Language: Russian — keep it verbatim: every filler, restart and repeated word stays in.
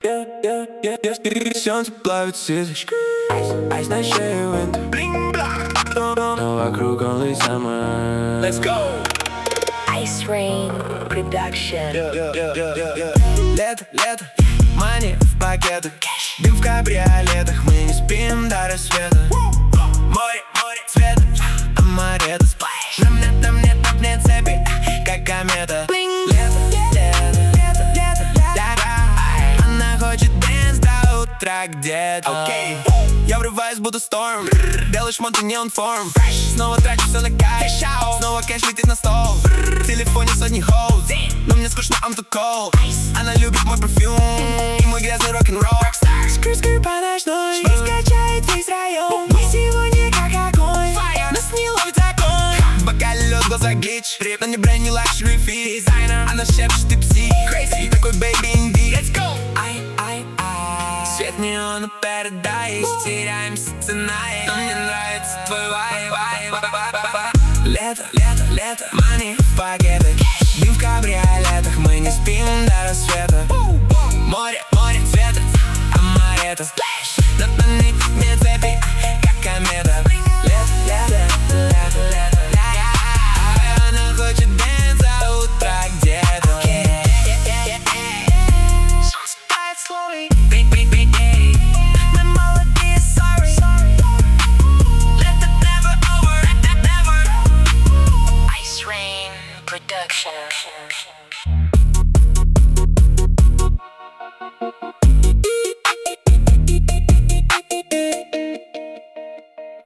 Yeah, yeah, yeah, yeah. Солнце плавит ситочкой, айс на шее винт, но вокруг only summer. Let's go! Ice Rain Production. Yeah, yeah, yeah, yeah, yeah. Лето, лето, мани в пакетах, дым в кабриолетах, мы не спим до рассвета. Море, море цвета, амаретто сплэш. На мне там нет, там нет цепи, как комета. Лето, лето, лето, лето, лето. Она хочет дэнс до утра где-то. Okay. Я врываюсь, будто шторм, белый шмот и неон форм. Снова трачу все на кайф, снова кэш летит на стол. В телефоне сотни хоуз, но мне скучно, I'm too cold. Она любит мой парфюм и мой грязный рок-н-ролл. Скр-скр по ночной, скачает весь район. Мы сегодня как огонь, нас не ловит закон. В бокале лед, глаза глич, но не бренд, не лакшери фит. Она шепчет, ты псих, crazy, такой baby инди. Let's go! Ай, ай, ай. Свет неона paradise, теряемся tonight. Но мне нравится твой вайб, вайб, вайб, вайб. Лето, лето, лето, мани в пакетах, дым в кабриолетах, мы не спим до рассвета. Море, море цвета, амаретто.